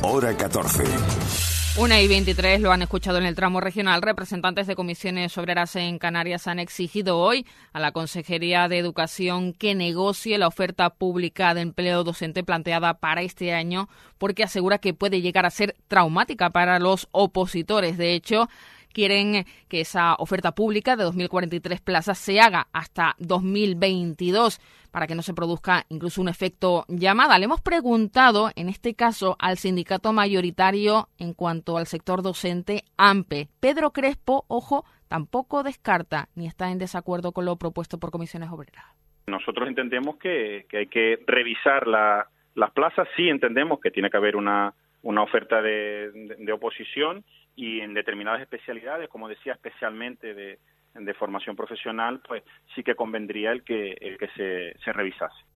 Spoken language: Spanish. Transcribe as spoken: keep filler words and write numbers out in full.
Hora catorce. Una y veintitrés, lo han escuchado en el tramo regional. Representantes de comisiones obreras en Canarias han exigido hoy a la Consejería de Educación que negocie la oferta pública de empleo docente planteada para este año, porque asegura que puede llegar a ser traumática para los opositores. De hecho, quieren que esa oferta pública de dos mil cuarenta y tres plazas se haga hasta dos mil veintidós para que no se produzca incluso un efecto llamada. Le hemos preguntado, en este caso, al sindicato mayoritario en cuanto al sector docente, AMPE. Pedro Crespo, ojo, tampoco descarta ni está en desacuerdo con lo propuesto por comisiones obreras. Nosotros entendemos que, que hay que revisar la, las plazas. Sí entendemos que tiene que haber una, una oferta de, de, de oposición, y en determinadas especialidades, como decía, especialmente de, de formación profesional, pues sí que convendría el que el que se, se revisase.